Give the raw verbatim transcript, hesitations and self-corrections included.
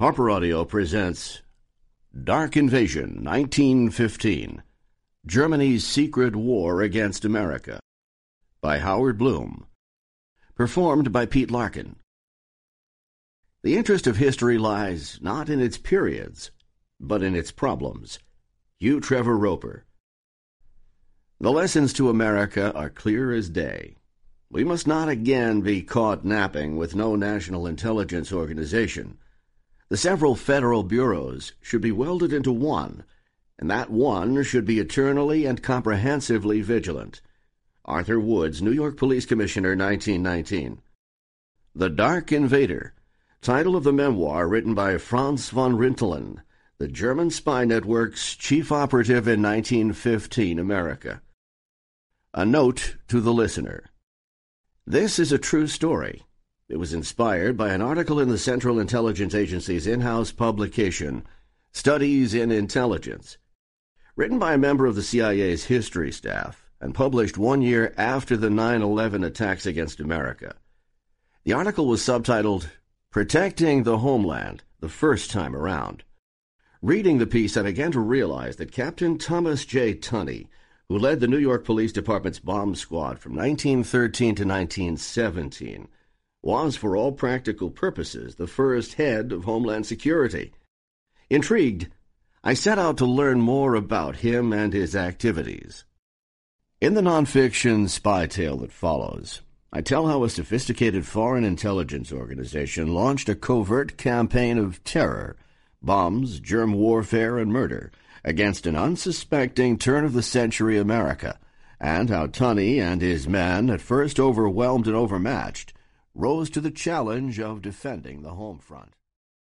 Harper Audio presents Dark Invasion, nineteen fifteen, Germany's Secret War Against America, by Howard Bloom. Performed by Pete Larkin. The interest of history lies not in its periods, but in its problems. Hugh Trevor Roper. The lessons to America are clear as day. We must not again be caught napping with no national intelligence organization. The several federal bureaus should be welded into one, and that one should be eternally and comprehensively vigilant. Arthur Woods, New York Police Commissioner, nineteen nineteen. The Dark Invader, title of the memoir written by Franz von Rintelen, the German spy network's chief operative in nineteen fifteen America. A note to the listener. This is a true story. It was inspired by an article in the Central Intelligence Agency's in-house publication, Studies in Intelligence, written by a member of the C I A's history staff and published one year after the nine eleven attacks against America. The article was subtitled, Protecting the Homeland, the First Time Around. Reading the piece, I began to realize that Captain Thomas J. Tunney, who led the New York Police Department's bomb squad from nineteen thirteen to nineteen seventeen, was, for all practical purposes, the first head of Homeland Security. Intrigued, I set out to learn more about him and his activities. In the nonfiction spy tale that follows, I tell how a sophisticated foreign intelligence organization launched a covert campaign of terror, bombs, germ warfare, and murder against an unsuspecting turn-of-the-century America, and how Tunney and his men, at first overwhelmed and overmatched, rose to the challenge of defending the home front.